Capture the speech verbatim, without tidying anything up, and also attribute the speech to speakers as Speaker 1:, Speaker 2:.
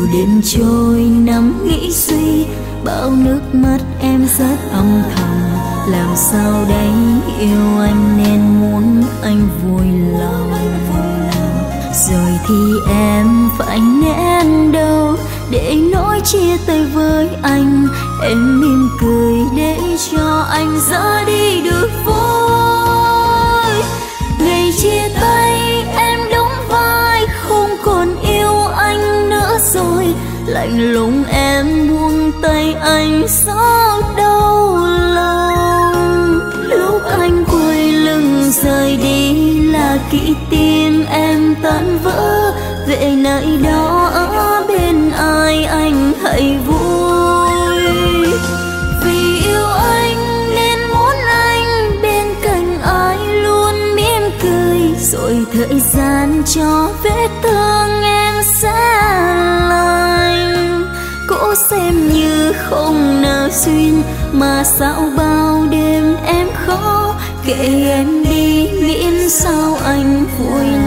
Speaker 1: đêm trôi nắm nghĩ suy, bao nước mắt em rất âm thầm. Làm sao đấy yêu anh nên muốn anh vui lòng. Rồi thì em phải nén đâu để nói chia tay với anh. Em mỉm cười để cho anh ra đi được vui. Ngày chia tay em đóng vai không còn yêu anh nữa rồi. Lạnh lùng em buông tay anh sao đau lòng. Lúc anh quay lưng rời đi là kỷ tim em tan vỡ. Về nơi đó ở bên ai anh hãy vui. Vì yêu anh nên muốn anh bên cạnh ai luôn mỉm cười. Rồi thời gian cho vết thương em sẽ lành. Cố xem như không nợ duyên mà sao bao đêm em khó. Kệ em đi miễn sao anh vui.